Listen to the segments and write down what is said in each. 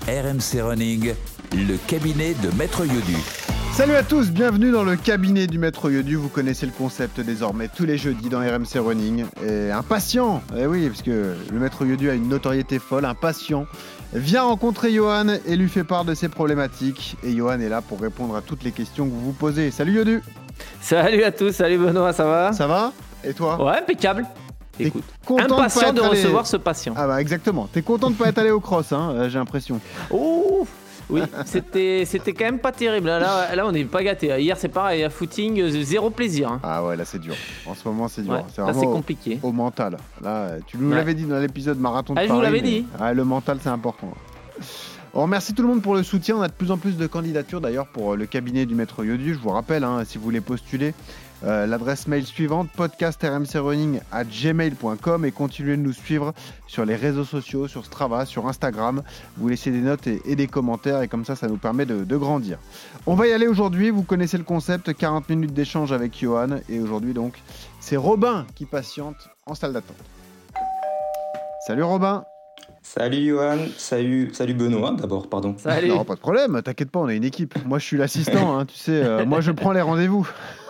RMC Running, le cabinet de Maître Yodu. Salut à tous, bienvenue dans le cabinet du Maître Yodu. Vous connaissez le concept désormais tous les jeudis dans RMC Running. Et un patient, oui, parce que le Maître Yodu a une notoriété folle, un patient vient rencontrer Johan et lui fait part de ses problématiques. Et Johan est là pour répondre à toutes les questions que vous vous posez. Salut Yodu. Salut à tous, salut Benoît, ça va ? Ça va ? Et toi ? Ouais, impeccable. Écoute, content impatient de allé... recevoir ce patient. Ah bah exactement, t'es content de pas être allé au cross, hein, j'ai l'impression. Oh oui, c'était quand même pas terrible. Là on n'est pas gâtés. Hier c'est pareil, à footing, zéro plaisir. Hein. Ah ouais, là c'est dur. En ce moment c'est dur. Ouais, c'est là c'est compliqué. Au mental. Là, tu nous l'avais dit dans l'épisode marathon de Paris. Je vous l'avais dit. Le mental c'est important. On remercie tout le monde pour le soutien. On a de plus en plus de candidatures d'ailleurs pour le cabinet du Maître Yodu. Je vous rappelle, hein, si vous voulez postuler, l'adresse mail suivante, podcastrmcrunning@gmail.com, et continuez de nous suivre sur les réseaux sociaux, sur Strava, sur Instagram. Vous laissez des notes et des commentaires, et comme ça nous permet de grandir. On va y aller aujourd'hui. Vous connaissez le concept, 40 minutes d'échange avec Johan. Et aujourd'hui donc, c'est Robin qui patiente en salle d'attente. Salut Robin. Salut Johan, salut Benoît d'abord, pardon. Salut. Non, pas de problème, t'inquiète pas, on est une équipe. Moi je suis l'assistant, hein, tu sais, moi je prends les rendez-vous.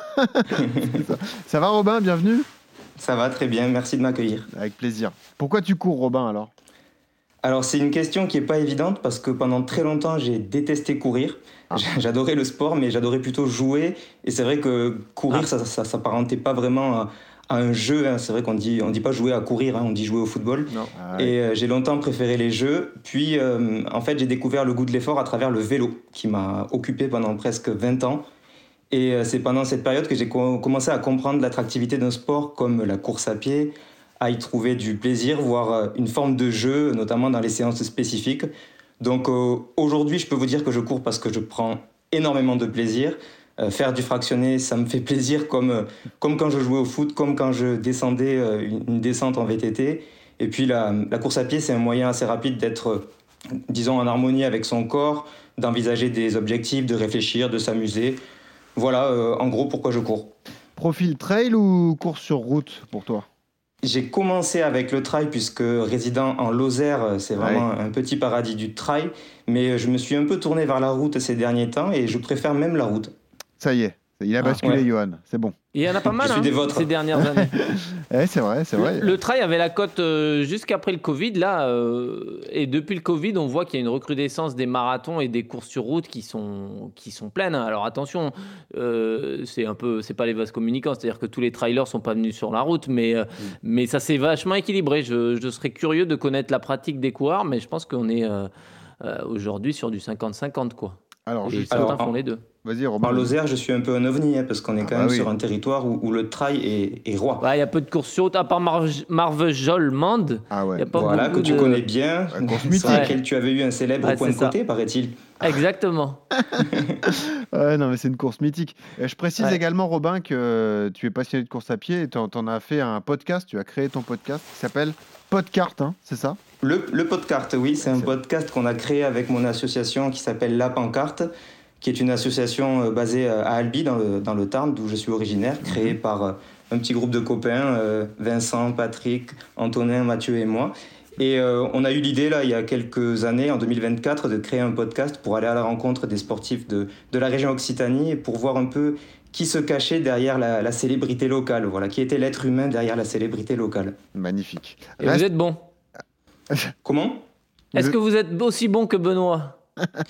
Ça va Robin, bienvenue. Ça va très bien, merci de m'accueillir. Avec plaisir. Pourquoi tu cours Robin alors ? Alors c'est une question qui n'est pas évidente parce que pendant très longtemps j'ai détesté courir. J'adorais le sport mais j'adorais plutôt jouer, et c'est vrai que courir ça s'apparentait pas vraiment à un jeu, hein. C'est vrai qu'on dit pas jouer à courir, hein, on dit jouer au football. Non. Et j'ai longtemps préféré les jeux, puis en fait j'ai découvert le goût de l'effort à travers le vélo qui m'a occupé pendant presque 20 ans. Et c'est pendant cette période que j'ai commencé à comprendre l'attractivité d'un sport comme la course à pied, à y trouver du plaisir, voire une forme de jeu, notamment dans les séances spécifiques. Donc aujourd'hui, je peux vous dire que je cours parce que je prends énormément de plaisir. Faire du fractionné, ça me fait plaisir comme quand je jouais au foot, comme quand je descendais une descente en VTT. Et puis la course à pied, c'est un moyen assez rapide d'être, disons, en harmonie avec son corps, d'envisager des objectifs, de réfléchir, de s'amuser. Voilà, en gros, pourquoi je cours. Profil trail ou course sur route pour toi ? J'ai commencé avec le trail puisque résident en Lozère, c'est vraiment un petit paradis du trail. Mais je me suis un peu tourné vers la route ces derniers temps et je préfère même la route. Ça y est, il a basculé Johan, c'est bon. Il y en a pas mal ces dernières années. C'est vrai. Le trail avait la cote jusqu'après le Covid, là, et depuis le Covid, on voit qu'il y a une recrudescence des marathons et des courses sur route qui sont pleines. Alors attention, c'est pas les vases communicants, c'est-à-dire que tous les trailers sont pas venus sur la route, mais ça s'est vachement équilibré. Je serais curieux de connaître la pratique des coureurs, mais je pense qu'on est aujourd'hui sur du 50-50, quoi. Alors, certains font les deux. Vas-y, Robin. En Lozère, je suis un peu un ovni, parce qu'on est quand même sur un territoire où le trail est roi. Il y a peu de courses sur route, à part Marvejols-Mende. Ah ouais. Y a pas voilà, que tu connais bien, sur laquelle tu avais eu un célèbre point de côté, paraît-il. Exactement. Non, mais c'est une course mythique. Je précise également, Robin, que tu es passionné de course à pied et tu en as fait un podcast, tu as créé ton podcast qui s'appelle Podcart, hein, c'est ça ? Le Podcart, oui, c'est un podcast qu'on a créé avec mon association qui s'appelle La Pancarte, qui est une association basée à Albi, dans le Tarn, d'où je suis originaire, créée par un petit groupe de copains, Vincent, Patrick, Antonin, Mathieu et moi. Et on a eu l'idée, là, il y a quelques années, en 2024, de créer un podcast pour aller à la rencontre des sportifs de la région Occitanie et pour voir un peu qui se cachait derrière la célébrité locale, voilà, qui était l'être humain derrière la célébrité locale. Magnifique. Et vous êtes bon ? Comment ? Est-ce que vous êtes aussi bon que Benoît ?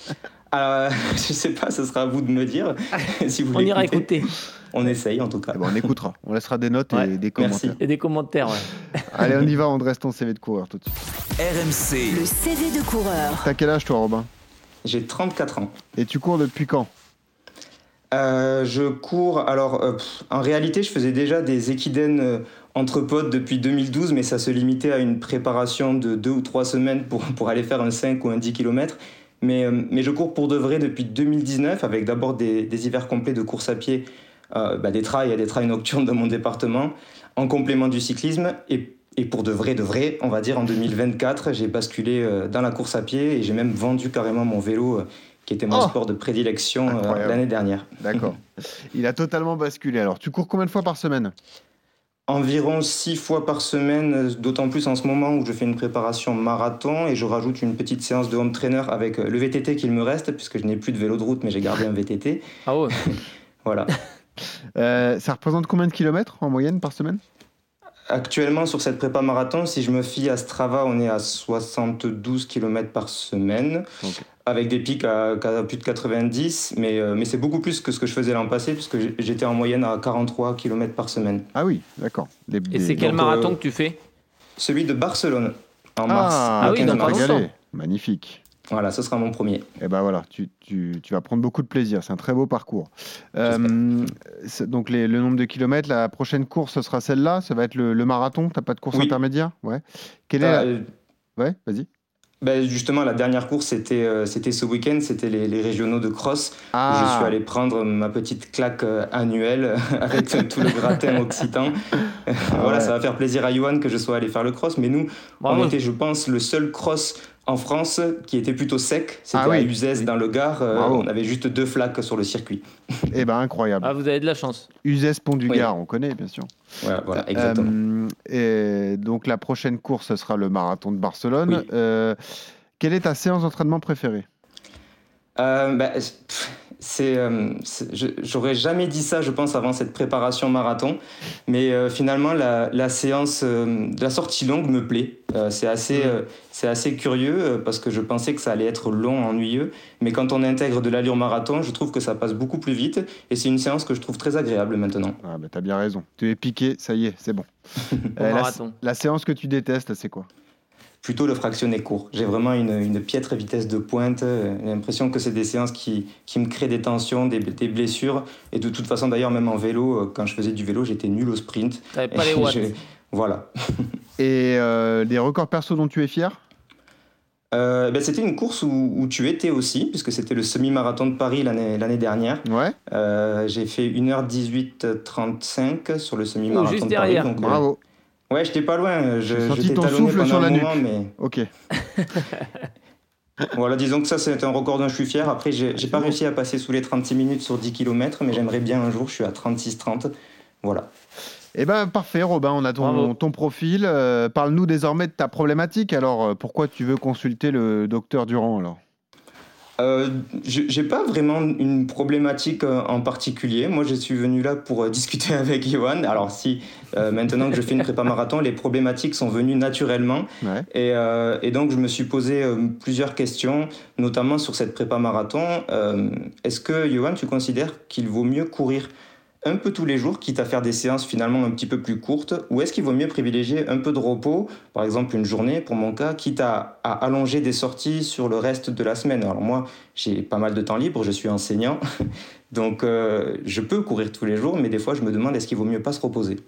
Je sais pas, ce sera à vous de me dire. Si vous on ira écouter. On essaye en tout cas. On écoutera. On laissera des notes et des commentaires. Merci. Et des commentaires, ouais. Allez, on y va, on dresse ton CV de coureur tout de suite. RMC. Le CV de coureur. T'as quel âge toi, Robin ? J'ai 34 ans. Et tu cours depuis quand ? Je cours, en réalité je faisais déjà des équidènes entre potes depuis 2012, mais ça se limitait à une préparation de 2 ou 3 semaines pour aller faire un 5 ou un 10 km. Mais je cours pour de vrai depuis 2019, avec d'abord des hivers complets de course à pied, des trails nocturnes dans mon département, en complément du cyclisme. Et pour de vrai, on va dire en 2024, j'ai basculé dans la course à pied et j'ai même vendu carrément mon vélo qui était mon sport de prédilection l'année dernière. D'accord. Il a totalement basculé. Alors, tu cours combien de fois par semaine ? Environ 6 fois par semaine, d'autant plus en ce moment où je fais une préparation marathon et je rajoute une petite séance de home trainer avec le VTT qu'il me reste, puisque je n'ai plus de vélo de route, mais j'ai gardé un VTT. Ah ouais. Voilà. Ça représente combien de kilomètres en moyenne par semaine? Actuellement, sur cette prépa marathon, si je me fie à Strava, on est à 72 km par semaine, Ok. avec des pics à plus de 90, mais c'est beaucoup plus que ce que je faisais l'an passé, puisque j'étais en moyenne à 43 km par semaine. Ah oui, d'accord. Et c'est quel donc, marathon que tu fais? Celui de Barcelone, en mars. Ah, Ah oui, tu dans vas pas te longtemps. régaler. Magnifique. Voilà, ce sera mon premier. Et ben voilà, tu vas prendre beaucoup de plaisir. C'est un très beau parcours. Donc le nombre de kilomètres, la prochaine course, ce sera celle-là. Ça va être le marathon. T'as pas de course Oui. intermédiaire? Ouais. Quelle est la... Euh, Ouais, vas-y. Ben justement, la dernière course, c'était ce week-end, c'était les régionaux de cross. Ah. Je suis allé prendre ma petite claque annuelle avec tout le gratin occitan. Voilà, ouais. ça va faire plaisir à Johan que je sois allé faire le cross. Mais nous, Bravo. on était, je pense, le seul cross en France qui était plutôt sec. C'était Ah oui. à Uzès, dans le Gard. Bravo. On avait juste 2 flaques sur le circuit. Eh ben incroyable. Ah, vous avez de la chance. Uzès Pont du Oui. Gard, on connaît bien sûr. Voilà, exactement. Et donc la prochaine course, ce sera le marathon de Barcelone. Oui. Quelle est ta séance d'entraînement préférée? J'aurais jamais dit ça, je pense, avant cette préparation marathon. Mais finalement, la séance de la sortie longue me plaît. C'est assez curieux parce que je pensais que ça allait être long, ennuyeux. Mais quand on intègre de l'allure marathon, je trouve que ça passe beaucoup plus vite. Et c'est une séance que je trouve très agréable maintenant. Ah bah t'as bien raison. Tu es piqué, ça y est, c'est bon. Au marathon. La séance que tu détestes, c'est quoi? Plutôt le fractionné court. J'ai vraiment une piètre vitesse de pointe. J'ai l'impression que c'est des séances qui me créent des tensions, des blessures. Et de toute façon, d'ailleurs, même en vélo, quand je faisais du vélo, j'étais nul au sprint. T'avais pas les watts. Voilà. Et des records perso dont tu es fier? C'était une course où tu étais aussi, puisque c'était le semi-marathon de Paris l'année dernière. Ouais. J'ai fait 1h18:35 sur le semi-marathon juste de Paris. derrière. Donc, Bravo. ouais, j'étais pas loin. J'ai senti t'ai ton talonné souffle pendant sur la un nuque. moment, mais Ok. voilà, disons que ça, c'est un record dont je suis fier. Après, j'ai pas réussi à passer sous les 36 minutes sur 10 km, mais j'aimerais bien un jour. Je suis à 36-30. Voilà. Eh ben parfait, Robin, on a Bravo. ton profil. Parle-nous désormais de ta problématique. Alors, pourquoi tu veux consulter le docteur Durand alors? J'ai pas vraiment une problématique en particulier. Moi, je suis venu là pour discuter avec Johan. Alors, si maintenant que je fais une prépa marathon, les problématiques sont venues naturellement. Ouais. Et donc, je me suis posé plusieurs questions, notamment sur cette prépa marathon. Est-ce que, Johan, tu considères qu'il vaut mieux courir un peu tous les jours, quitte à faire des séances finalement un petit peu plus courtes, ou est-ce qu'il vaut mieux privilégier un peu de repos, par exemple une journée pour mon cas, quitte à allonger des sorties sur le reste de la semaine? Alors moi, j'ai pas mal de temps libre, je suis enseignant, donc je peux courir tous les jours, mais des fois je me demande est-ce qu'il vaut mieux pas se reposer?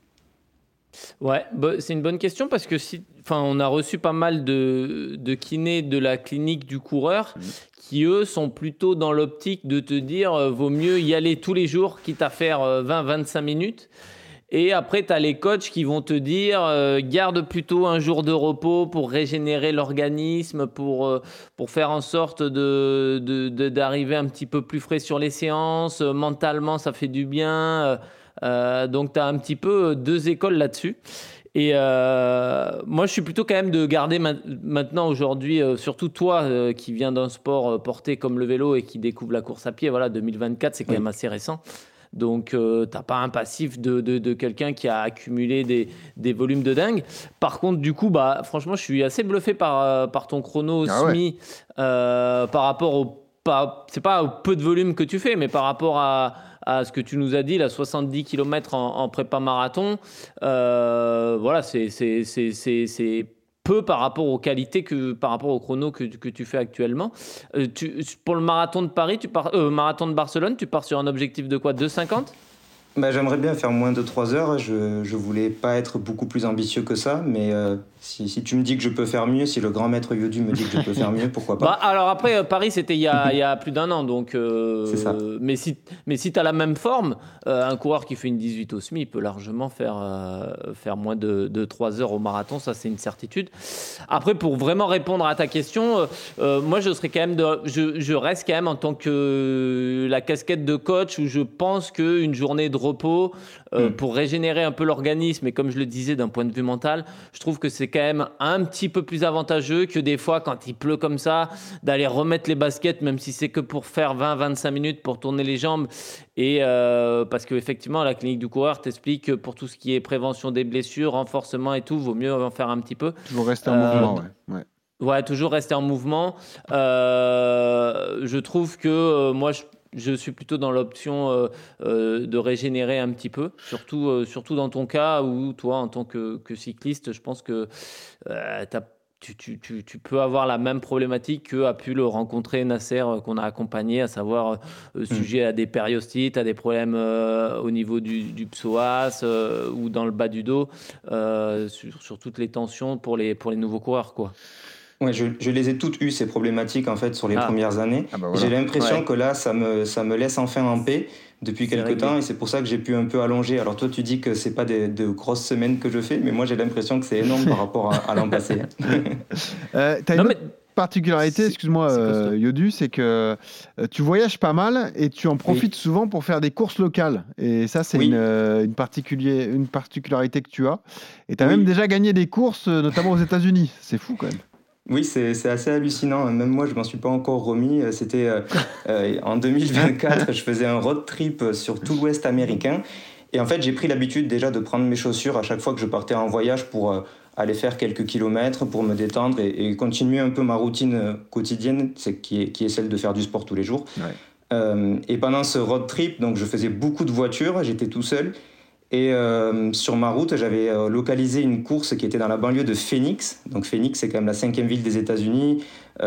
Ouais, c'est une bonne question parce que on a reçu pas mal de kinés de la clinique du coureur qui, eux, sont plutôt dans l'optique de te dire vaut mieux y aller tous les jours, quitte à faire 20-25 minutes. Et après, tu as les coachs qui vont te dire garde plutôt un jour de repos pour régénérer l'organisme, pour faire en sorte d'arriver un petit peu plus frais sur les séances. Mentalement, ça fait du bien. Donc, tu as un petit peu deux écoles là-dessus. Et moi, je suis plutôt quand même de garder maintenant, aujourd'hui, surtout toi qui viens d'un sport porté comme le vélo et qui découvre la course à pied. Voilà, 2024, c'est quand même assez récent. Donc, tu n'as pas un passif de quelqu'un qui a accumulé des volumes de dingue. Par contre, du coup, franchement, je suis assez bluffé par ton chrono SMI par rapport c'est pas au peu de volume que tu fais, mais par rapport à ce que tu nous as dit, là, 70 km en prépa marathon. Voilà, c'est peu par rapport aux qualités par rapport au chrono que tu fais actuellement. Pour le marathon de Paris, marathon de Barcelone, tu pars sur un objectif de quoi, 2,50 ? J'aimerais bien faire moins de 3 heures. Je voulais pas être beaucoup plus ambitieux que ça, mais si tu me dis que je peux faire mieux, si le grand maître Yodu me dit que je peux faire mieux, pourquoi pas? Alors après, Paris, c'était il y a plus d'un an. Donc, c'est ça. Mais si tu as la même forme, un coureur qui fait une 18 au SMI, il peut largement faire moins de 3 heures au marathon. Ça, c'est une certitude. Après, pour vraiment répondre à ta question, moi, je reste quand même en tant que la casquette de coach où je pense qu'une journée de repos, pour régénérer un peu l'organisme. Et comme je le disais, d'un point de vue mental, je trouve que c'est quand même un petit peu plus avantageux que des fois, quand il pleut comme ça, d'aller remettre les baskets, même si c'est que pour faire 20-25 minutes pour tourner les jambes. Et parce qu'effectivement, la clinique du coureur t'explique que pour tout ce qui est prévention des blessures, renforcement et tout, vaut mieux en faire un petit peu. Toujours rester en mouvement, ouais. Ouais, toujours rester en mouvement. Je trouve que moi, je suis plutôt dans l'option de régénérer un petit peu, surtout dans ton cas où toi, en tant que cycliste, je pense que tu peux avoir la même problématique qu'a pu le rencontrer Nasser qu'on a accompagné, à savoir sujet à des périostites, à des problèmes au niveau du psoas ou dans le bas du dos, sur toutes les tensions pour les nouveaux coureurs, quoi. Ouais, je les ai toutes eues, ces problématiques, en fait, sur les premières années. Ah bah voilà. J'ai l'impression que là, ça me laisse enfin en paix depuis quelques temps, et c'est pour ça que j'ai pu un peu allonger. Alors toi, tu dis que c'est pas de grosses semaines que je fais, mais moi, j'ai l'impression que c'est énorme par rapport à l'an passé. T'as une autre particularité, excuse-moi, Yodu, c'est que tu voyages pas mal et tu en profites souvent pour faire des courses locales. Et ça, c'est une particularité que tu as. Et tu as même déjà gagné des courses, notamment aux États-Unis. C'est fou quand même. Oui, c'est assez hallucinant. Même moi, je m'en suis pas encore remis. C'était en 2024, je faisais un road trip sur tout l'Ouest américain. Et en fait, j'ai pris l'habitude déjà de prendre mes chaussures à chaque fois que je partais en voyage pour aller faire quelques kilomètres, pour me détendre et continuer un peu ma routine quotidienne, qui est celle de faire du sport tous les jours. Ouais. Et pendant ce road trip, donc, je faisais beaucoup de voitures, j'étais tout seul. Et sur ma route, j'avais localisé une course qui était dans la banlieue de Phoenix. Donc Phoenix, c'est quand même la 5e ville des États-Unis.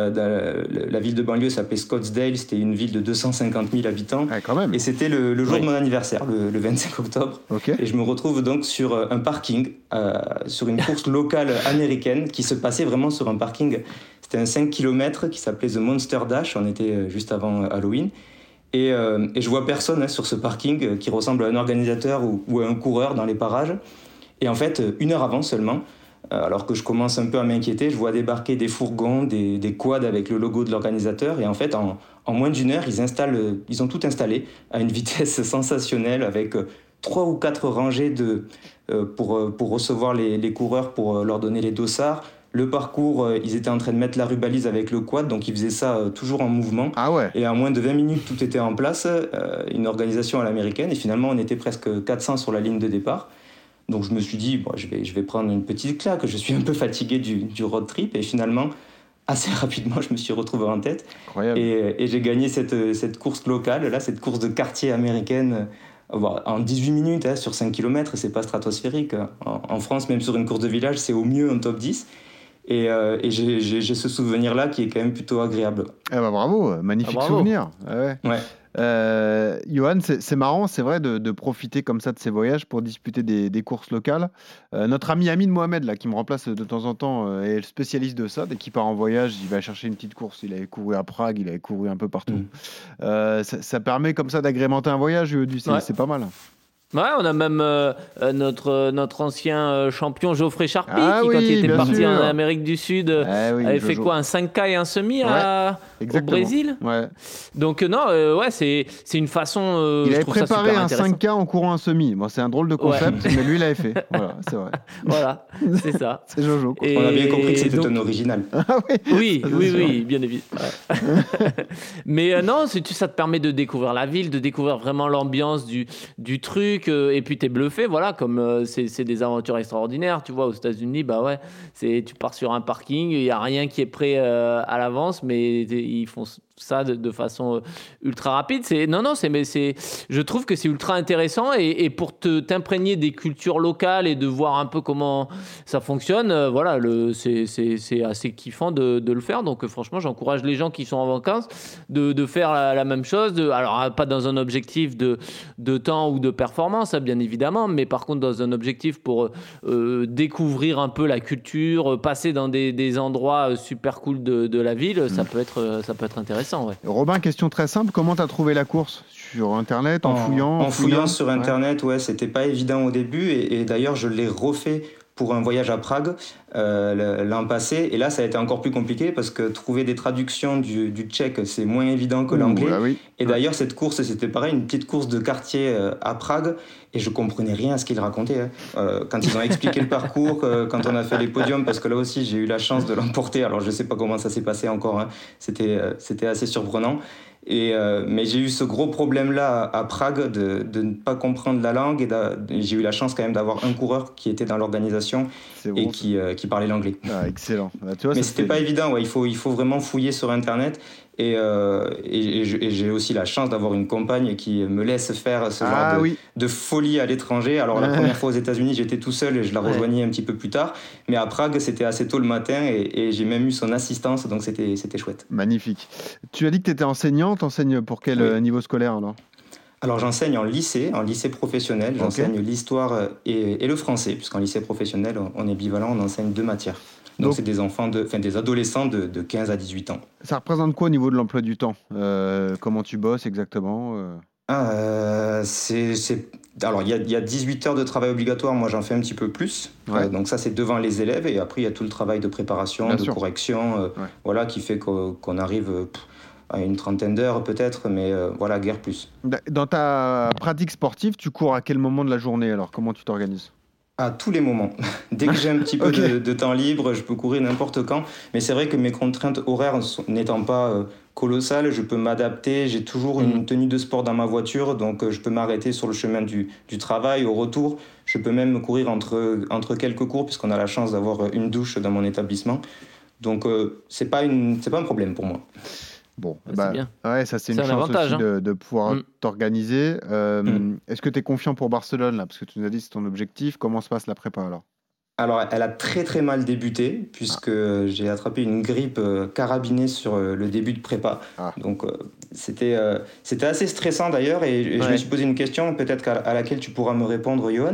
La ville de banlieue s'appelait Scottsdale. C'était une ville de 250 000 habitants. Ah, quand même. Et c'était le jour de mon anniversaire, le 25 octobre. Okay. Et je me retrouve donc sur un parking, sur une course locale américaine qui se passait vraiment sur un parking. C'était un 5 km qui s'appelait The Monster Dash. On était juste avant Halloween. Et je vois personne sur ce parking qui ressemble à un organisateur ou à un coureur dans les parages. Et en fait, 1 heure avant seulement, alors que je commence un peu à m'inquiéter, je vois débarquer des fourgons, des quads avec le logo de l'organisateur. Et en fait, en moins d'1 heure, ils ont tout installé à une vitesse sensationnelle avec 3 ou 4 rangées pour recevoir les coureurs, pour leur donner les dossards. Le parcours, ils étaient en train de mettre la rubalise avec le quad, donc ils faisaient ça toujours en mouvement. Ah ouais. Et en moins de 20 minutes, tout était en place, une organisation à l'américaine. Et finalement, on était presque 400 sur la ligne de départ. Donc je me suis dit, bon, je vais prendre une petite claque. Je suis un peu fatigué du road trip. Et finalement, assez rapidement, je me suis retrouvé en tête. Incroyable. Et j'ai gagné cette course locale, là, cette course de quartier américaine. En 18 minutes, sur 5 km, c'est pas stratosphérique. En France, même sur une course de village, c'est au mieux un top 10. Et j'ai ce souvenir-là qui est quand même plutôt agréable. Eh ben bravo, magnifique souvenir. Ouais. Johan, c'est marrant, c'est vrai, de profiter comme ça de ces voyages pour disputer des courses locales. Notre ami Amine Mohamed, là, qui me remplace de temps en temps, est le spécialiste de ça. Dès qu'il part en voyage, il va chercher une petite course. Il avait couru à Prague, il avait couru un peu partout. Ça permet comme ça d'agrémenter un voyage, c'est pas mal. Ouais, on a même notre ancien champion Geoffrey Charpie qui, quand il était parti en Amérique du Sud, avait fait quoi, un 5K et un semi au Brésil. Ouais. Donc c'est une façon. Il avait préparé un 5K en courant un semi. Bon, c'est un drôle de concept, mais lui il l'avait fait. Voilà, c'est vrai. Voilà, c'est ça. C'est Jojo. On a bien compris que c'était un original. Oui, bien évidemment. Mais non, ça te permet de découvrir la ville, de découvrir vraiment l'ambiance du truc. Et puis t'es bluffé, voilà, comme c'est des aventures extraordinaires, tu vois. Aux États-Unis, tu pars sur un parking, il y a rien qui est prêt à l'avance, mais ils font ça de façon ultra rapide. Je trouve que c'est ultra intéressant et pour t'imprégner des cultures locales et de voir un peu comment ça fonctionne, c'est assez kiffant de le faire. Donc franchement, j'encourage les gens qui sont en vacances de faire la même chose. Alors pas dans un objectif de temps ou de performance, bien évidemment, mais par contre dans un objectif pour découvrir un peu la culture, passer dans des endroits super cool de la ville, ça peut être intéressant. Ouais. Robin, question très simple, comment tu as trouvé la course ? Sur Internet, en fouillant En fouillant sur Internet, c'était pas évident au début. Et d'ailleurs, je l'ai refait pour un voyage à Prague. l'an passé. Et là, ça a été encore plus compliqué parce que trouver des traductions du tchèque, c'est moins évident que l'anglais. Bah oui. Et d'ailleurs, cette course, c'était pareil, une petite course de quartier à Prague. Et je comprenais rien à ce qu'ils racontaient. Quand ils ont expliqué le parcours, quand on a fait les podiums, parce que là aussi, j'ai eu la chance de l'emporter. Alors, je ne sais pas comment ça s'est passé encore. C'était assez surprenant. Mais j'ai eu ce gros problème-là à Prague de ne pas comprendre la langue. Et j'ai eu la chance quand même d'avoir un coureur qui était dans l'organisation et qui parlait l'anglais. Ah, excellent. Bah, tu vois, mais c'était pas évident. Ouais. Il faut vraiment fouiller sur Internet. Et j'ai aussi la chance d'avoir une compagne qui me laisse faire ce genre de folie à l'étranger. Alors la première fois aux États-Unis, j'étais tout seul et je la rejoignais un petit peu plus tard. Mais à Prague, c'était assez tôt le matin et j'ai même eu son assistance, donc c'était chouette. Magnifique. Tu as dit que tu étais enseignant. T'enseignes pour quel niveau scolaire alors ? Alors j'enseigne en lycée professionnel. J'enseigne l'histoire et le français, puisqu'en lycée professionnel, on est bivalent, on enseigne 2 matières. Donc c'est des enfants, des adolescents de 15 à 18 ans. Ça représente quoi au niveau de l'emploi du temps ? Comment tu bosses exactement ? Alors il y a 18 heures de travail obligatoire, moi j'en fais un petit peu plus. Donc ça c'est devant les élèves et après il y a tout le travail de préparation, correction, qui fait qu'on arrive à une trentaine d'heures peut-être, mais guère plus. Dans ta pratique sportive, tu cours à quel moment de la journée alors ? Comment tu t'organises ? À tous les moments. Dès que j'ai un petit peu de temps libre, je peux courir n'importe quand. Mais c'est vrai que mes contraintes horaires n'étant pas colossales, je peux m'adapter. J'ai toujours une tenue de sport dans ma voiture, donc je peux m'arrêter sur le chemin du travail. Au retour, je peux même courir entre quelques cours, puisqu'on a la chance d'avoir une douche dans mon établissement. Donc c'est pas un problème pour moi. Bon, c'est bien. Ouais, ça c'est une chance avantage, aussi de pouvoir t'organiser. Est-ce que tu es confiant pour Barcelone là ? Parce que tu nous as dit que c'est ton objectif. Comment se passe la prépa alors ? Alors, elle a très très mal débuté, puisque j'ai attrapé une grippe carabinée sur le début de prépa. Donc c'était assez stressant d'ailleurs, et je me suis posé une question, peut-être à laquelle tu pourras me répondre, Johan.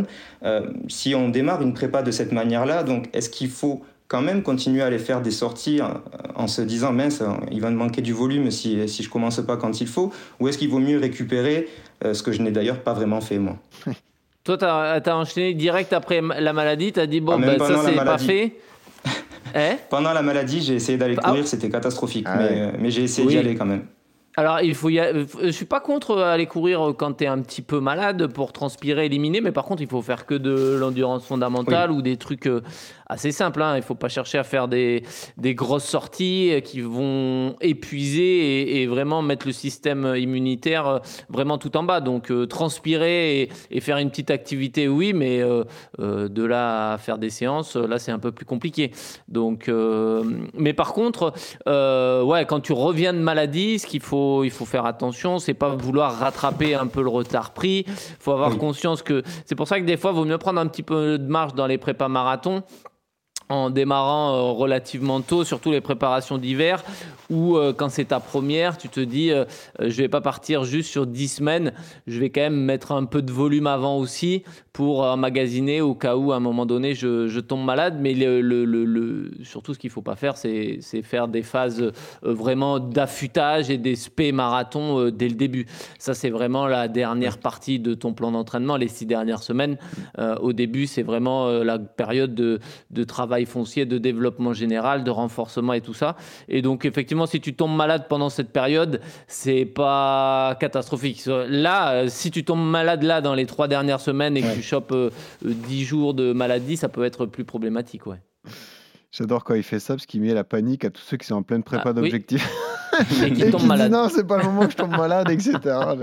Si on démarre une prépa de cette manière-là, donc est-ce qu'il faut quand même continuer à aller faire des sorties en se disant mince, il va me manquer du volume si je commence pas quand il faut, ou est-ce qu'il vaut mieux récupérer, ce que je n'ai d'ailleurs pas vraiment fait moi. Toi, t'as enchaîné direct après la maladie, t'as dit ça c'est pas fait. Pendant la maladie, j'ai essayé d'aller courir, c'était catastrophique, mais j'ai essayé d'y aller quand même. Alors, je suis pas contre aller courir quand tu es un petit peu malade pour transpirer, éliminer, mais par contre, il faut faire que de l'endurance fondamentale ou des trucs assez simples. Il faut pas chercher à faire des grosses sorties qui vont épuiser et vraiment mettre le système immunitaire vraiment tout en bas. Donc, transpirer et faire une petite activité, oui, mais de là à faire des séances, là, c'est un peu plus compliqué. Donc, mais par contre, quand tu reviens de maladie, il faut faire attention, c'est pas vouloir rattraper un peu le retard pris. Il faut avoir conscience que c'est pour ça que des fois, il vaut mieux prendre un petit peu de marge dans les prépas marathons en démarrant relativement tôt, surtout les préparations d'hiver, où quand c'est ta première, tu te dis je vais pas partir juste sur 10 semaines, je vais quand même mettre un peu de volume avant aussi pour emmagasiner au cas où à un moment donné je tombe malade. Mais surtout ce qu'il faut pas faire, c'est faire des phases vraiment d'affûtage et des spé marathons dès le début. Ça, c'est vraiment la dernière partie de ton plan d'entraînement, les 6 dernières semaines. Au début, c'est vraiment la période de travail foncier, de développement général, de renforcement et tout ça. Et donc, effectivement, si tu tombes malade pendant cette période, c'est pas catastrophique. Là, si tu tombes malade là dans les 3 dernières semaines et que tu chopes 10 jours de maladie, ça peut être plus problématique, J'adore quand il fait ça parce qu'il met la panique à tous ceux qui sont en pleine prépa d'objectifs. Et qui tombent malades. Non, c'est pas le moment que je tombe malade, etc.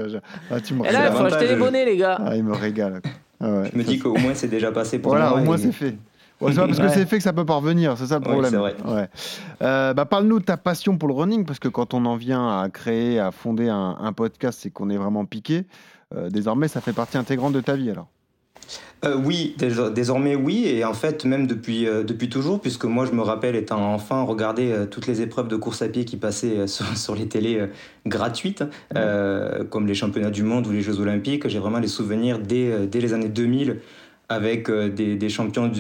Tu me et là, il faut acheter les bonnets, les gars. Il me régale. Je me dis qu'au moins, c'est déjà passé pour moi. Voilà, au moins, c'est fait. C'est pas parce que c'est fait que ça peut pas revenir, c'est ça le problème. Oui, c'est vrai. Parle-nous de ta passion pour le running, parce que quand on en vient à créer, à fonder un podcast, c'est qu'on est vraiment piqué. Désormais, ça fait partie intégrante de ta vie alors. Oui, désormais oui, et en fait même depuis toujours, puisque moi je me rappelle étant enfant regarder toutes les épreuves de course à pied qui passaient sur les télés gratuites, comme les championnats du monde ou les Jeux Olympiques. J'ai vraiment des souvenirs dès les années 2000 avec des champions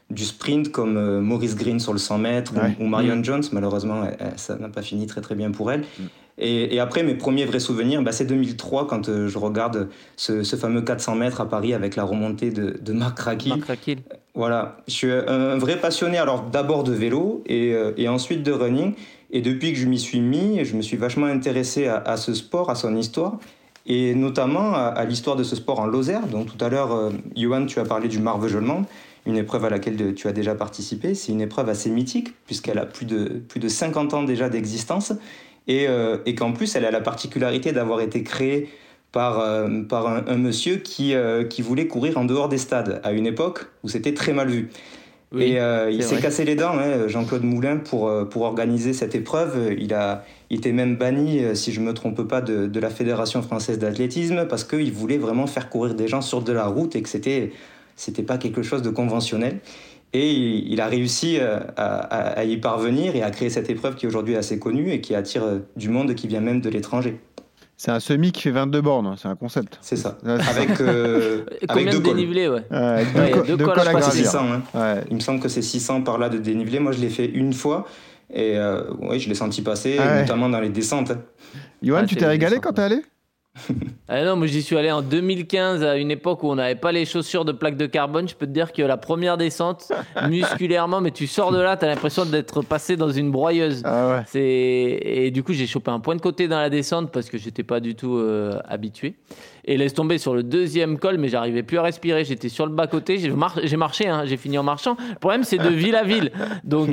du sprint comme Maurice Green sur le 100 mètres ou Marion Jones. Malheureusement, ça n'a pas fini très très bien pour elle. Et après, mes premiers vrais souvenirs, c'est 2003 quand je regarde ce fameux 400 mètres à Paris avec la remontée de Marc Racquil. Voilà, je suis un vrai passionné alors d'abord de vélo et ensuite de running. Et depuis que je m'y suis mis, je me suis vachement intéressé à ce sport, à son histoire. Et notamment à l'histoire de ce sport en Lozère. Donc tout à l'heure, Johan, tu as parlé du Marvejols-Mende, une épreuve à laquelle tu as déjà participé. C'est une épreuve assez mythique, puisqu'elle a plus de 50 ans déjà d'existence, et qu'en plus, elle a la particularité d'avoir été créée par un monsieur qui voulait courir en dehors des stades, à une époque où c'était très mal vu. Oui, et il s'est cassé les dents, Jean-Claude Moulin, pour organiser cette épreuve. Il était même banni, si je ne me trompe pas, de la Fédération française d'athlétisme parce qu'il voulait vraiment faire courir des gens sur de la route et que c'était pas quelque chose de conventionnel. Et il a réussi à y parvenir et à créer cette épreuve qui aujourd'hui est assez connue et qui attire du monde qui vient même de l'étranger. C'est un semi qui fait 22 bornes, c'est un concept. C'est ça. Avec deux dénivelé, deux cols à gravir. 600, Il me semble que c'est 600 par là de dénivelé. Moi, je l'ai fait une fois et je l'ai senti passer, notamment dans les descentes. Johan, tu t'es régalé quand t'es allé ? Non, moi j'y suis allé en 2015 à une époque où on n'avait pas les chaussures de plaque de carbone. Je peux te dire que la première descente, musculairement, mais tu sors de là, t'as l'impression d'être passé dans une broyeuse. Et du coup, j'ai chopé un point de côté dans la descente parce que j'étais pas du tout habitué. Et laisse tomber sur le deuxième col, mais j'arrivais plus à respirer. J'étais sur le bas-côté, j'ai marché, j'ai fini en marchant. Le problème, c'est de ville à ville. Donc,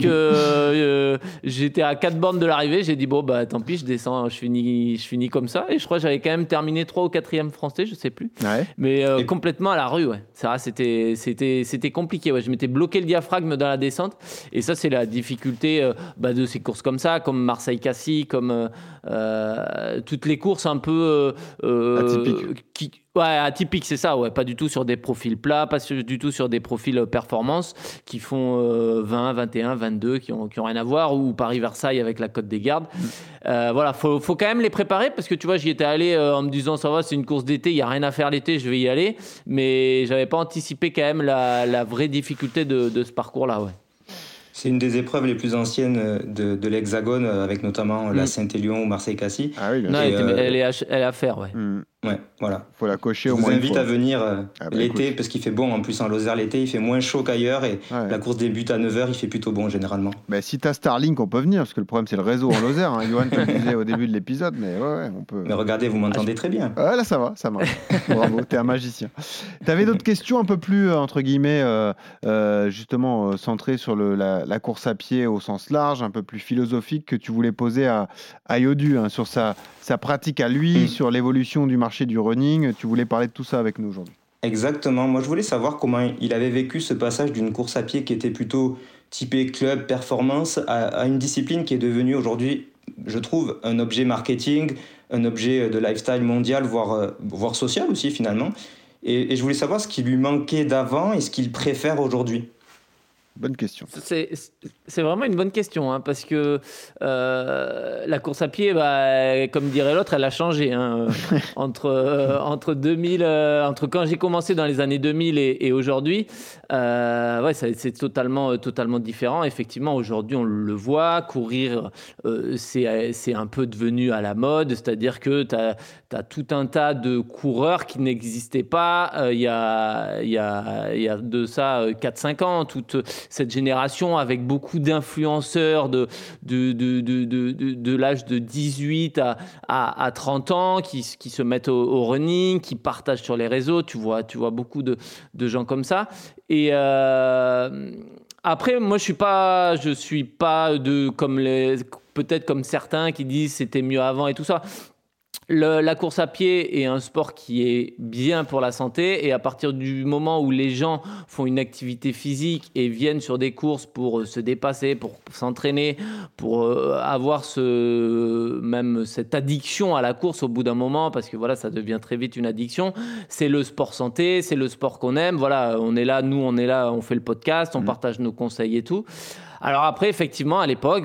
j'étais à 4 bornes de l'arrivée. J'ai dit, tant pis, je descends, je finis comme ça. Et je crois que j'avais quand même terminé 3 ou 4e français, je sais plus. Mais complètement à la rue, Ça, c'était compliqué. Je m'étais bloqué le diaphragme dans la descente. Et ça, c'est la difficulté de ces courses comme ça, comme Marseille-Cassis, comme toutes les courses un peu atypiques, c'est ça, pas du tout sur des profils plats, pas du tout sur des profils performance qui font 20, 21, 22, qui ont rien à voir, ou Paris-Versailles avec la Côte des Gardes. Faut quand même les préparer parce que tu vois, j'y étais allé en me disant ça va, c'est une course d'été, il y a rien à faire l'été, je vais y aller, mais j'avais pas anticipé quand même la vraie difficulté de ce parcours-là. C'est une des épreuves les plus anciennes de l'Hexagone, avec notamment la Saint-Élion ou Marseille-Cassis. Ah oui, bien sûr. Elle est à faire, voilà. Faut la cocher au moins. Je vous invite à venir l'été, écoute. parce qu'il fait bon. En plus, en Lozère, l'été, il fait moins chaud qu'ailleurs. Et la course débute à 9h, il fait plutôt bon, généralement. Si t'as Starlink, on peut venir, parce que le problème, c'est le réseau en Lozère. Johan, tu le disais au début de l'épisode, mais on peut... Mais regardez, vous m'entendez très bien. Là, ça va, ça marche. Bravo, t'es un magicien. T'avais d'autres questions un peu plus, entre guillemets, justement, centrées sur la course à pied au sens large, un peu plus philosophique, que tu voulais poser à Yodu, sur sa pratique à lui, sur l'évolution du marché du running. Tu voulais parler de tout ça avec nous aujourd'hui. Exactement. Moi, je voulais savoir comment il avait vécu ce passage d'une course à pied qui était plutôt typée club, performance, à une discipline qui est devenue aujourd'hui, je trouve, un objet marketing, un objet de lifestyle mondial, voire social aussi finalement. Et je voulais savoir ce qui lui manquait d'avant et ce qu'il préfère aujourd'hui. Bonne question. C'est vraiment une bonne question, parce que la course à pied, comme dirait l'autre, elle a changé. Entre 2000, entre quand j'ai commencé dans les années 2000 et aujourd'hui, c'est totalement différent. Effectivement, aujourd'hui, on le voit, courir, c'est un peu devenu à la mode, c'est-à-dire que tu as tout un tas de coureurs qui n'existaient pas il y a de ça 4-5 ans, toute cette génération avec beaucoup d'influenceurs de l'âge de 18 à 30 ans qui se mettent au running, qui partagent sur les réseaux. Tu vois beaucoup de gens comme ça. Et après, moi, je suis pas peut-être comme certains qui disent c'était mieux avant et tout ça. La course à pied est un sport qui est bien pour la santé, et à partir du moment où les gens font une activité physique et viennent sur des courses pour se dépasser, pour s'entraîner, pour avoir cette addiction à la course au bout d'un moment, parce que ça devient très vite une addiction, c'est le sport santé, c'est le sport qu'on aime. On est là, on fait le podcast, on partage nos conseils et tout. Alors après, effectivement, à l'époque,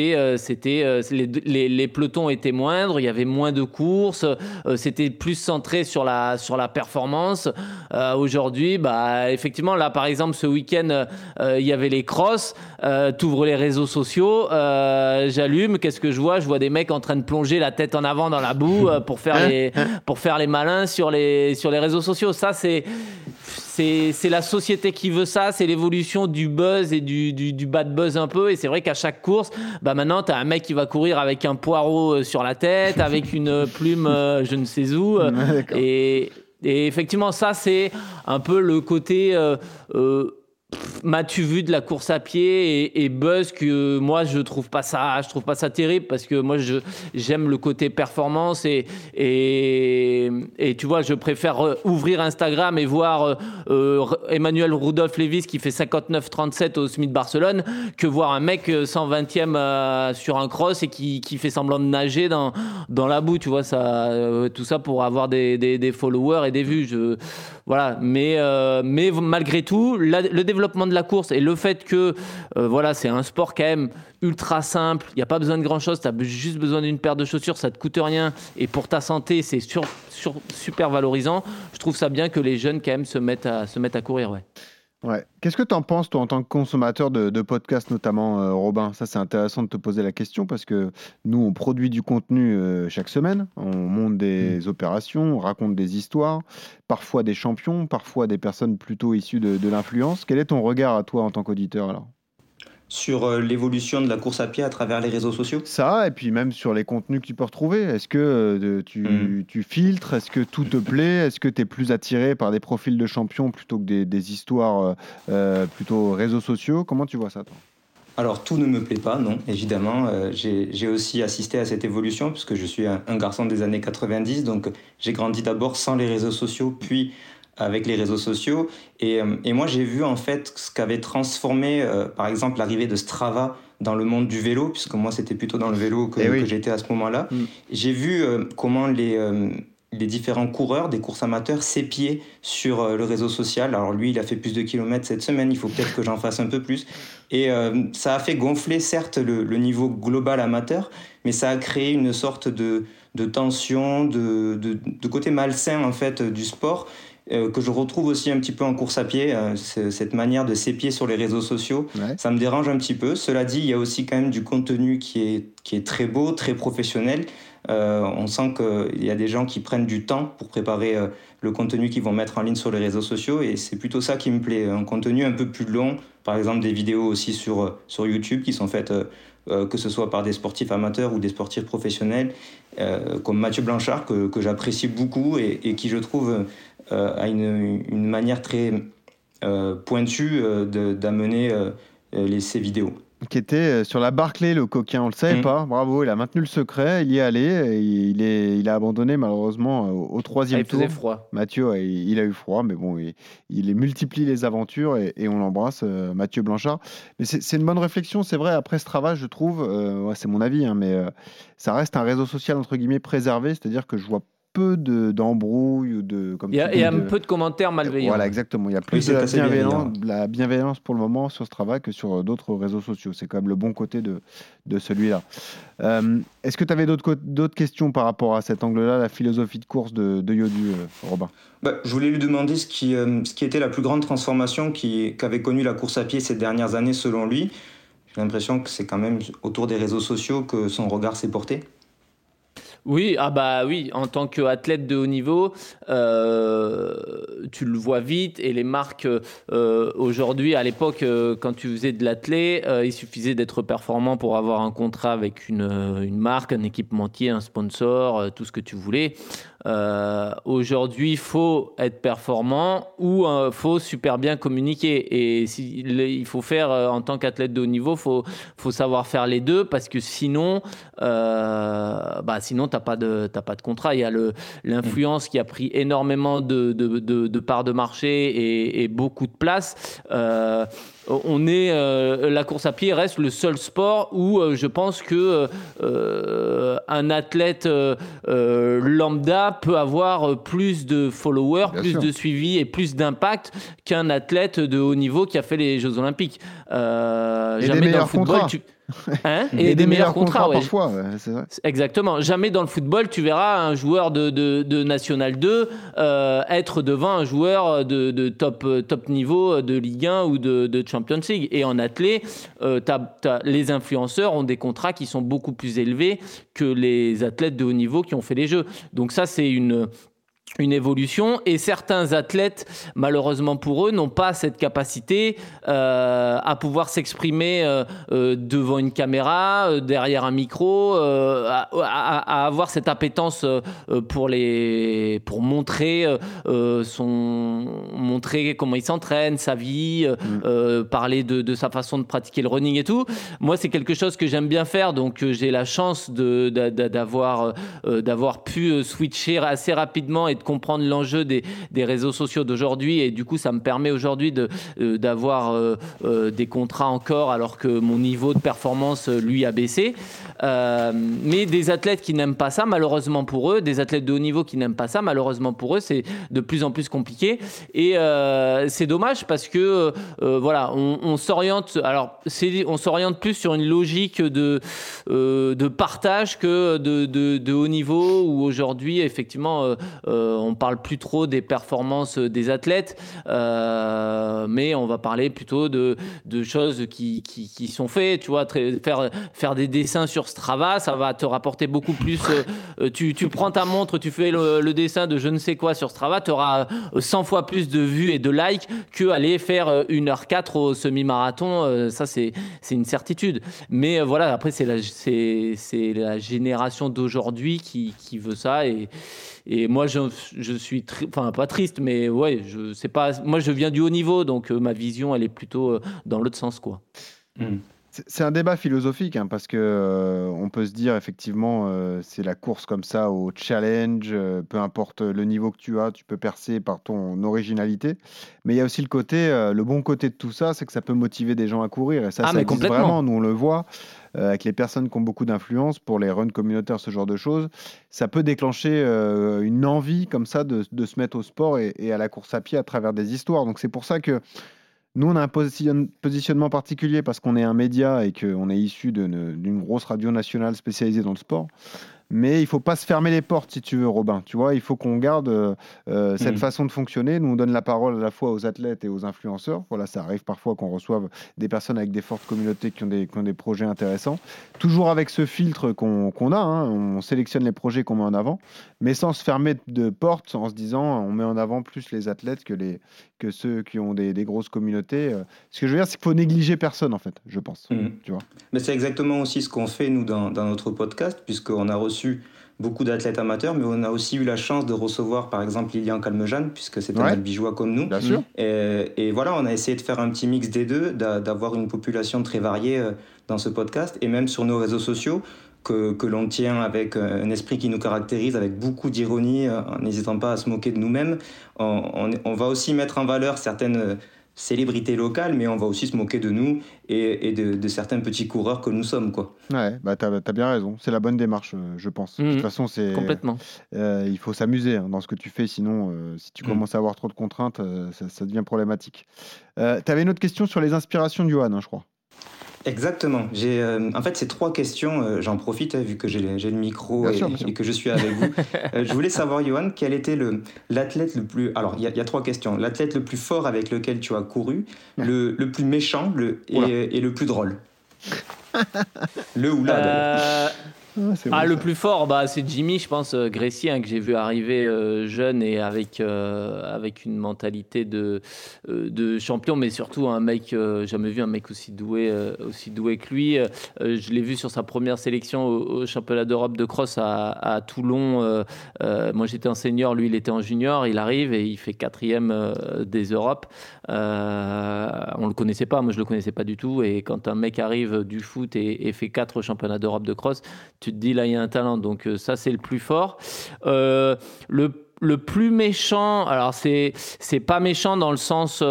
les pelotons étaient moindres, il y avait moins de courses, c'était plus centré sur la performance. Aujourd'hui, effectivement, là, par exemple, ce week-end, il y avait les crosses. T'ouvres les réseaux sociaux, j'allume, qu'est-ce que je vois ? Je vois des mecs en train de plonger la tête en avant dans la boue pour faire les malins sur les réseaux sociaux. Ça, c'est la société qui veut ça, c'est l'évolution du buzz et du bad buzz un peu. Et c'est vrai qu'à chaque course, maintenant, tu as un mec qui va courir avec un poireau sur la tête, avec une plume je ne sais où. Et effectivement, ça, c'est un peu le côté... m'as-tu vu de la course à pied et buzz que moi je trouve pas ça terrible, parce que moi j'aime le côté performance et tu vois, je préfère ouvrir Instagram et voir Emmanuel Rudolph Lewis qui fait 59,37 au Smith Barcelone que voir un mec 120e sur un cross et qui fait semblant de nager dans la boue, tu vois, ça, tout ça pour avoir des followers et des vues. Voilà, mais malgré tout, le développement de la course et le fait que c'est un sport quand même ultra simple, il n'y a pas besoin de grand chose, tu as juste besoin d'une paire de chaussures, ça te coûte rien et pour ta santé c'est super valorisant. Je trouve ça bien que les jeunes quand même se mettent à courir. Ouais. Qu'est-ce que tu en penses, toi, en tant que consommateur de podcasts, notamment, Robin ? Ça, c'est intéressant de te poser la question parce que nous, on produit du contenu chaque semaine. On monte des opérations, on raconte des histoires, parfois des champions, parfois des personnes plutôt issues de l'influence. Quel est ton regard à toi en tant qu'auditeur, alors ? Sur l'évolution de la course à pied à travers les réseaux sociaux ? Ça, et puis même sur les contenus que tu peux retrouver. Est-ce que tu filtres ? Est-ce que tout te plaît ? Est-ce que tu es plus attiré par des profils de champions plutôt que des histoires plutôt réseaux sociaux ? Comment tu vois ça, toi ? Alors, tout ne me plaît pas, non, évidemment. J'ai aussi assisté à cette évolution puisque je suis un garçon des années 90, donc j'ai grandi d'abord sans les réseaux sociaux, puis avec les réseaux sociaux. Et moi, j'ai vu en fait ce qu'avait transformé, par exemple, l'arrivée de Strava dans le monde du vélo, puisque moi, c'était plutôt dans le vélo que j'étais à ce moment-là. J'ai vu comment les différents coureurs des courses amateurs s'épiaient sur le réseau social. Alors lui, il a fait plus de kilomètres cette semaine, il faut peut-être que j'en fasse un peu plus. Et ça a fait gonfler, certes, le niveau global amateur, mais ça a créé une sorte de tension, de côté malsain, en fait, du sport, que je retrouve aussi un petit peu en course à pied, cette manière de s'épier sur les réseaux sociaux. Ouais. Ça me dérange un petit peu. Cela dit, il y a aussi quand même du contenu qui est très beau, très professionnel. On sent qu'il y a des gens qui prennent du temps pour préparer le contenu qu'ils vont mettre en ligne sur les réseaux sociaux, et c'est plutôt ça qui me plaît. Un contenu un peu plus long, par exemple des vidéos aussi sur YouTube qui sont faites que ce soit par des sportifs amateurs ou des sportifs professionnels, comme Mathieu Blanchard, que j'apprécie beaucoup et qui, je trouve, a une manière très pointue d'amener ces vidéos. Qui était sur la Barclay, le coquin, on le savait pas. Bravo, il a maintenu le secret, il y est allé. Il a abandonné malheureusement au troisième tour. Il faisait froid. Mathieu, il a eu froid, mais bon, il multiplie les aventures et on l'embrasse, Mathieu Blanchard. Mais c'est une bonne réflexion, c'est vrai. Après Strava, je trouve, c'est mon avis, mais ça reste un réseau social entre guillemets préservé, c'est-à-dire que je vois peu d'embrouilles ou de. Il y a un peu de commentaires malveillants. Voilà, exactement. Il y a plus de la bienveillance pour le moment sur Strava que sur d'autres réseaux sociaux. C'est quand même le bon côté de celui-là. Est-ce que tu avais d'autres questions par rapport à cet angle-là, la philosophie de course de Yodu, Robin ? Je voulais lui demander ce qui était la plus grande transformation qu'avait connue la course à pied ces dernières années selon lui. J'ai l'impression que c'est quand même autour des réseaux sociaux que son regard s'est porté. Oui, oui, en tant qu'athlète de haut niveau, tu le vois vite, et les marques aujourd'hui, à l'époque, quand tu faisais de l'athlé, il suffisait d'être performant pour avoir un contrat avec une marque, un équipementier, un sponsor, tout ce que tu voulais. Aujourd'hui, il faut être performant ou faut super bien communiquer, et il faut faire en tant qu'athlète de haut niveau, faut savoir faire les deux, parce que sinon t'as pas de contrat. Il y a l'influence qui a pris énormément de parts de marché et beaucoup de place. la course à pied reste le seul sport où je pense que un athlète lambda peut avoir plus de followers, Bien plus sûr. de suivi et plus d'impact qu'un athlète de haut niveau qui a fait les Jeux Olympiques. Et des Jamais dans le meilleurs football, contrats. et des meilleurs contrats, ouais. parfois, ouais, c'est vrai. Exactement. Jamais dans le football, tu verras un joueur de National 2 être devant un joueur de top niveau de Ligue 1 ou de Champions League. Et en athlé, les influenceurs ont des contrats qui sont beaucoup plus élevés que les athlètes de haut niveau qui ont fait les Jeux. Donc ça, c'est une évolution, et certains athlètes, malheureusement pour eux, n'ont pas cette capacité à pouvoir s'exprimer devant une caméra, derrière un micro, à avoir cette appétence pour montrer montrer comment il s'entraîne, sa vie, parler de sa façon de pratiquer le running et tout. Moi, c'est quelque chose que j'aime bien faire, donc j'ai la chance d'avoir pu switcher assez rapidement et de comprendre l'enjeu des réseaux sociaux d'aujourd'hui, et du coup ça me permet aujourd'hui d'avoir des contrats encore alors que mon niveau de performance lui a baissé, mais des athlètes qui n'aiment pas ça, malheureusement pour eux, des athlètes de haut niveau qui n'aiment pas ça, malheureusement pour eux, c'est de plus en plus compliqué, et c'est dommage parce que voilà, on s'oriente plus sur une logique de partage que de haut niveau, où aujourd'hui effectivement on parle plus trop des performances des athlètes, mais on va parler plutôt de choses qui sont faites, tu vois, faire des dessins sur Strava, ça va te rapporter beaucoup plus. Tu prends ta montre, tu fais le dessin de je ne sais quoi sur Strava, tu auras 100 fois plus de vues et de likes que aller faire 1h04 au semi-marathon, ça c'est une certitude. Mais voilà, après c'est la génération d'aujourd'hui qui veut ça, et moi, je suis pas triste, mais ouais, je sais pas. Moi, je viens du haut niveau, donc ma vision, elle est plutôt dans l'autre sens, quoi. C'est un débat philosophique, hein, parce que on peut se dire effectivement, c'est la course comme ça au challenge, peu importe le niveau que tu as, tu peux percer par ton originalité. Mais il y a aussi le bon côté de tout ça, c'est que ça peut motiver des gens à courir. Et ça mais existe complètement. vraiment, nous on le voit. Avec les personnes qui ont beaucoup d'influence, pour les runs communautaires, ce genre de choses, ça peut déclencher une envie comme ça de se mettre au sport et à la course à pied à travers des histoires. Donc c'est pour ça que nous, on a un positionnement particulier parce qu'on est un média et qu'on est issu d'une grosse radio nationale spécialisée dans le sport. Mais il ne faut pas se fermer les portes, si tu veux, Robin. Tu vois, il faut qu'on garde cette façon de fonctionner. Nous, on donne la parole à la fois aux athlètes et aux influenceurs. Voilà, ça arrive parfois qu'on reçoive des personnes avec des fortes communautés qui ont des projets intéressants. Toujours avec ce filtre qu'on a, hein. On sélectionne les projets qu'on met en avant, mais sans se fermer de portes, en se disant on met en avant plus les athlètes que ceux qui ont des grosses communautés. Ce que je veux dire, c'est qu'il ne faut négliger personne, en fait, je pense. Tu vois. Mais c'est exactement aussi ce qu'on fait, nous, dans notre podcast, puisqu'on a reçu beaucoup d'athlètes amateurs, mais on a aussi eu la chance de recevoir, par exemple, Lilian Calmejane, puisque c'est un albigeois comme nous. Bien sûr. Et voilà, on a essayé de faire un petit mix des deux, d'avoir une population très variée dans ce podcast, et même sur nos réseaux sociaux, que l'on tient avec un esprit qui nous caractérise, avec beaucoup d'ironie, en n'hésitant pas à se moquer de nous-mêmes. On va aussi mettre en valeur certaines célébrités locales, mais on va aussi se moquer de nous et de certains petits coureurs que nous sommes, quoi. Ouais, bah t'as bien raison. C'est la bonne démarche, je pense. De toute façon, Complètement. Il faut s'amuser dans ce que tu fais, sinon, si tu commences à avoir trop de contraintes, ça devient problématique. T'avais une autre question sur les inspirations de Johan, je crois. Exactement. En fait, ces 3 questions, j'en profite, vu que j'ai le micro Bien sûr. et que je suis avec vous. Je voulais savoir, Johan, quel était l'athlète le plus... Alors, il y a 3 questions. L'athlète le plus fort avec lequel tu as couru, le plus méchant et le plus drôle. Le ou la, d'ailleurs. Le plus fort, c'est Jimmy, je pense, Gracie, que j'ai vu arriver jeune et avec une mentalité de champion, mais surtout un mec, jamais vu un mec aussi doué que lui. Je l'ai vu sur sa première sélection au championnat d'Europe de cross à Toulon. Moi, j'étais en senior, lui, il était en junior. Il arrive et il fait 4e des Europes. On le connaissait pas, moi je le connaissais pas du tout. Et quand un mec arrive du foot et fait 4 championnats d'Europe de cross, tu te dis là il y a un talent. Donc ça c'est le plus fort. le plus méchant, alors c'est pas méchant dans le sens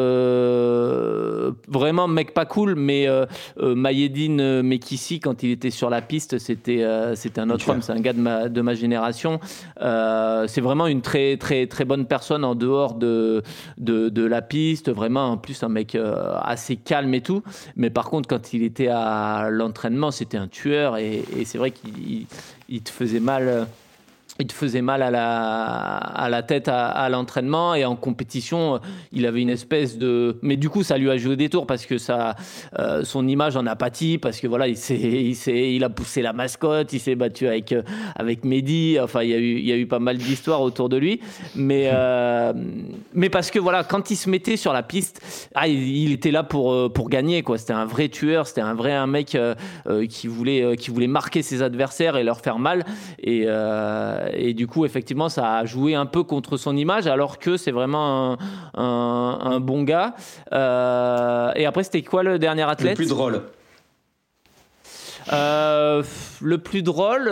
vraiment mec pas cool, mais Maïeddine Mekissi, quand il était sur la piste, c'était un autre homme, c'est un gars de ma génération. C'est vraiment une très très très bonne personne en dehors de la piste, vraiment en plus un mec assez calme et tout. Mais par contre, quand il était à l'entraînement, c'était un tueur et c'est vrai qu'il te faisait mal. Il te faisait mal à la tête à l'entraînement et en compétition, il avait une espèce de... Mais du coup, ça lui a joué des tours parce que son image en a pâti, parce que voilà, il a poussé la mascotte, il s'est battu avec Mehdi. Enfin, il y a eu pas mal d'histoires autour de lui. Mais parce que voilà, quand il se mettait sur la piste, il était là pour gagner, quoi. C'était un vrai tueur, c'était un mec qui voulait marquer ses adversaires et leur faire mal. Et du coup, effectivement, ça a joué un peu contre son image, alors que c'est vraiment un bon gars. Et après, c'était quoi le dernier athlète ? Le plus drôle. Le plus drôle,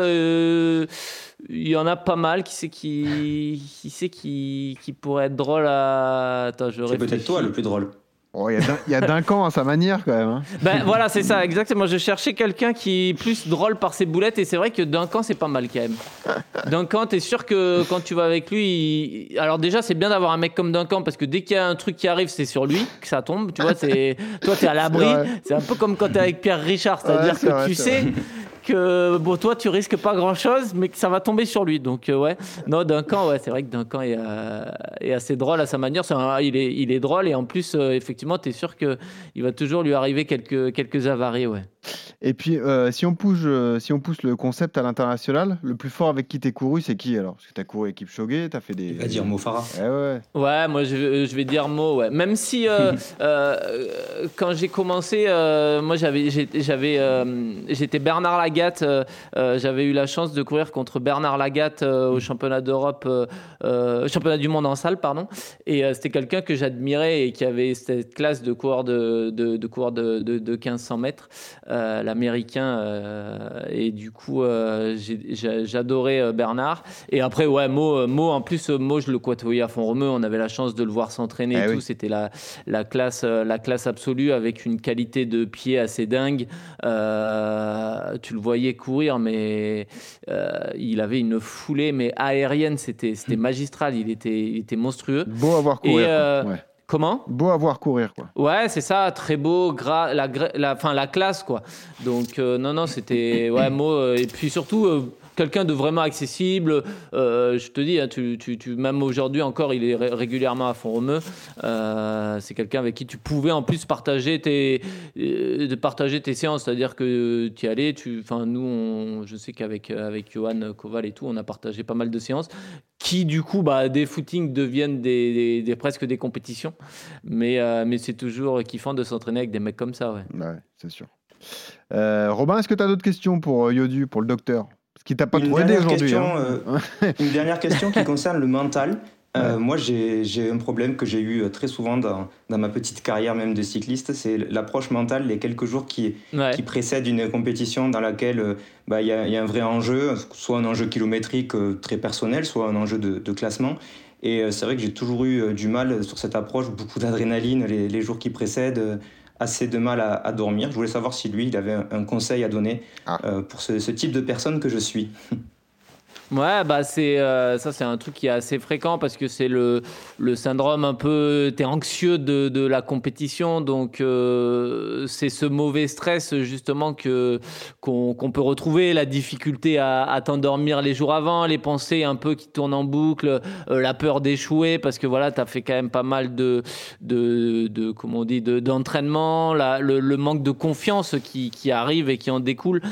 il y en a pas mal. Qui pourrait être drôle à... Attends, je réfléchis. C'est peut-être toi le plus drôle. Oh, il y a Duncan à sa manière quand même. Hein. Ben voilà, c'est ça, exactement. Je cherchais quelqu'un qui est plus drôle par ses boulettes et c'est vrai que Duncan, c'est pas mal quand même. Duncan, t'es sûr que quand tu vas avec lui, alors déjà, c'est bien d'avoir un mec comme Duncan parce que dès qu'il y a un truc qui arrive, c'est sur lui que ça tombe. Tu vois, toi, t'es à l'abri. C'est un peu comme quand t'es avec Pierre Richard, c'est-à-dire que vrai, tu sais que bon, toi, tu risques pas grand-chose, mais que ça va tomber sur lui. Donc ouais, non, Duncan, ouais, c'est vrai que Duncan est assez drôle à sa manière. Il est drôle et en plus, effectivement, t'es sûr que il va toujours lui arriver quelques avaries, ouais. Et puis, si on pousse le concept à l'international, le plus fort avec qui t'es couru, c'est qui alors ? Parce que t'as couru avec Kipchoge, t'as fait des... Il va dire Mo Farah. Ouais, moi je vais dire Mo, ouais. Même si quand j'ai commencé, moi j'étais Bernard Lagat, j'avais eu la chance de courir contre Bernard Lagat au championnat d'Europe, championnat du monde en salle, pardon. Et c'était quelqu'un que j'admirais et qui avait cette classe de coureur de 1500 mètres. L'américain et du coup j'adorais Bernard et après ouais Mo en plus Mo je le côtoyais à Font-Romeu, on avait la chance de le voir s'entraîner et tout, oui. C'était la classe absolue avec une qualité de pied assez dingue, tu le voyais courir mais il avait une foulée mais aérienne, c'était magistral, il était monstrueux, beau à voir courir ouais. Comment ? Beau à voir courir, quoi. Ouais, c'est ça, très beau, la classe, quoi. Donc, non, c'était... Ouais, Mo, et puis surtout, quelqu'un de vraiment accessible. Je te dis, hein, même aujourd'hui encore, il est régulièrement à Font-Romeu. C'est quelqu'un avec qui tu pouvais en plus partager tes séances. C'est-à-dire que tu y allais, nous, je sais qu'avec Johan Koval et tout, on a partagé pas mal de séances qui, du coup, des footings deviennent presque des compétitions. Mais c'est toujours kiffant de s'entraîner avec des mecs comme ça, ouais. Ouais, c'est sûr. Robin, est-ce que tu as d'autres questions pour Yodu, pour le docteur ? Parce qu'il t'a pas trop aidé aujourd'hui. Une dernière question qui concerne le mental. Moi, j'ai un problème que j'ai eu très souvent dans ma petite carrière même de cycliste, c'est l'approche mentale les quelques jours qui précèdent une compétition dans laquelle il y a un vrai enjeu, soit un enjeu kilométrique très personnel, soit un enjeu de classement. Et c'est vrai que j'ai toujours eu du mal sur cette approche, beaucoup d'adrénaline les jours qui précèdent, assez de mal à dormir. Je voulais savoir si lui, il avait un conseil à donner pour ce type de personne que je suis. Ouais, ça c'est un truc qui est assez fréquent parce que c'est le syndrome un peu, t'es anxieux de la compétition, donc c'est ce mauvais stress justement qu'on peut retrouver, la difficulté à t'endormir les jours avant, les pensées un peu qui tournent en boucle, la peur d'échouer parce que voilà, t'as fait quand même pas mal comment on dit, d'entraînement, le manque de confiance qui arrive et qui en découle,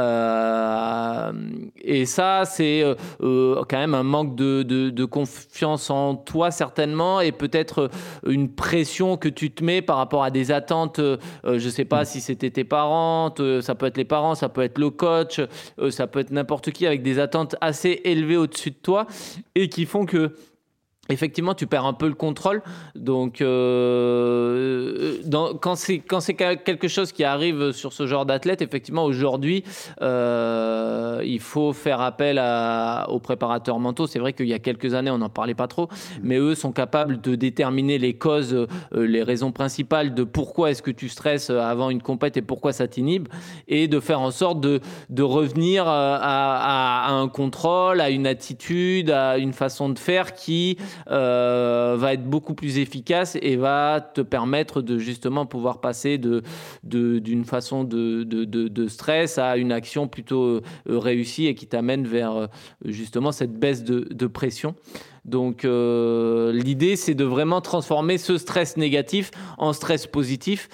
et ça c'est quand même un manque de confiance en toi certainement, et peut-être une pression que tu te mets par rapport à des attentes, je sais pas si c'était tes parents, ça peut être les parents, ça peut être le coach, ça peut être n'importe qui avec des attentes assez élevées au-dessus de toi et qui font que effectivement, tu perds un peu le contrôle. Donc, quand c'est quelque chose qui arrive sur ce genre d'athlète, effectivement, aujourd'hui, il faut faire appel aux préparateurs mentaux. C'est vrai qu'il y a quelques années, on n'en parlait pas trop, mais eux sont capables de déterminer les causes, les raisons principales de pourquoi est-ce que tu stresses avant une compète et pourquoi ça t'inhibe, et de faire en sorte de revenir à un contrôle, à une attitude, à une façon de faire qui va être beaucoup plus efficace et va te permettre de justement pouvoir passer d'une façon de stress à une action plutôt réussie et qui t'amène vers justement cette baisse de pression. Donc l'idée, c'est de vraiment transformer ce stress négatif en stress positif.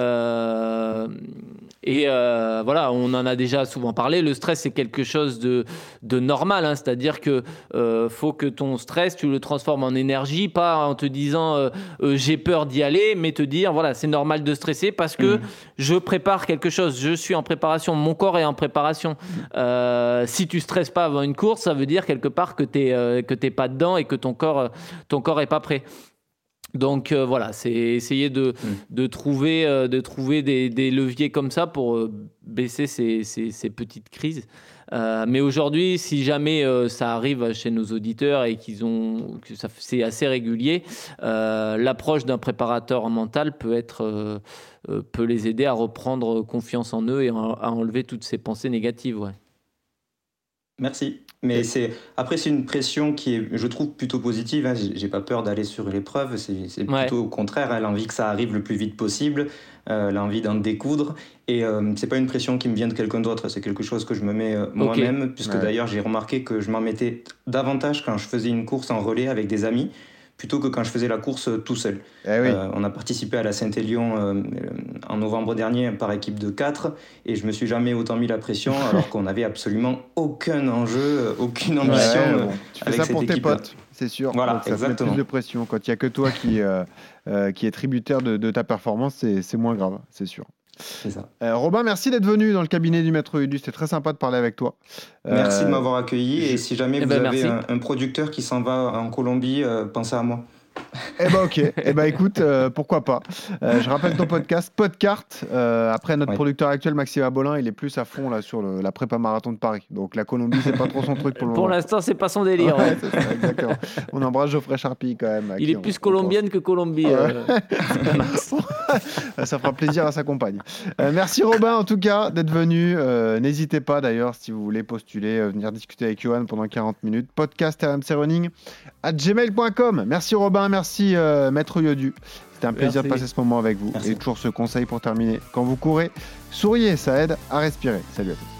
Voilà, on en a déjà souvent parlé. Le stress, c'est quelque chose de normal, hein, c'est-à-dire que faut que ton stress, tu le transformes en énergie, pas en te disant j'ai peur d'y aller, mais te dire voilà, c'est normal de stresser parce que je prépare quelque chose, je suis en préparation, mon corps est en préparation. Si tu stresses pas avant une course, ça veut dire quelque part que t'es pas dedans et que ton corps est pas prêt. Donc voilà, c'est essayer de trouver des leviers comme ça pour baisser ces petites crises. Mais aujourd'hui, si jamais ça arrive chez nos auditeurs et c'est assez régulier, l'approche d'un préparateur mental peut les aider à reprendre confiance en eux et à enlever toutes ces pensées négatives. Ouais. Merci. Mais après, c'est une pression qui est, je trouve, plutôt positive. Hein. J'ai pas peur d'aller sur l'épreuve. C'est plutôt au contraire, hein, l'envie que ça arrive le plus vite possible, l'envie d'en découdre. Et c'est pas une pression qui me vient de quelqu'un d'autre. C'est quelque chose que je me mets moi-même, puisque d'ailleurs, j'ai remarqué que je m'en mettais davantage quand je faisais une course en relais avec des amis, plutôt que quand je faisais la course tout seul. On a participé à la Saint-Élion en novembre dernier par équipe de 4 et je me suis jamais autant mis la pression alors qu'on n'avait absolument aucun enjeu, aucune ambition tu fais ça pour tes potes, c'est sûr. Voilà, donc ça exactement. met plus de pression. Quand il n'y a que toi qui est tributaire de ta performance, c'est moins grave, c'est sûr. C'est ça. Robin, merci d'être venu dans le cabinet du Maître Udu. C'était très sympa de parler avec toi. Merci de m'avoir accueilli. Et si jamais vous avez merci. un producteur qui s'en va en Colombie, pensez à moi. Ok. Écoute, pourquoi pas. Je rappelle ton podcast, Podcart. Après, notre producteur actuel, Maxime Abolin, il est plus à fond là, sur la prépa marathon de Paris. Donc la Colombie, c'est pas trop son truc pour le moment. Pour l'instant, c'est pas son délire. Ouais, c'est ça, exactement. On embrasse Geoffrey Charpie quand même. Il est plus colombienne que Colombie. Ça fera plaisir à sa compagne. Merci Robin en tout cas d'être venu. N'hésitez pas d'ailleurs si vous voulez postuler, venir discuter avec Johan pendant 40 minutes. Podcast rmcrunning@gmail.com. Merci Robin, merci Maître Yodu. C'était un plaisir de passer ce moment avec vous. Merci. Et toujours ce conseil pour terminer. Quand vous courez, souriez, ça aide à respirer. Salut à tous.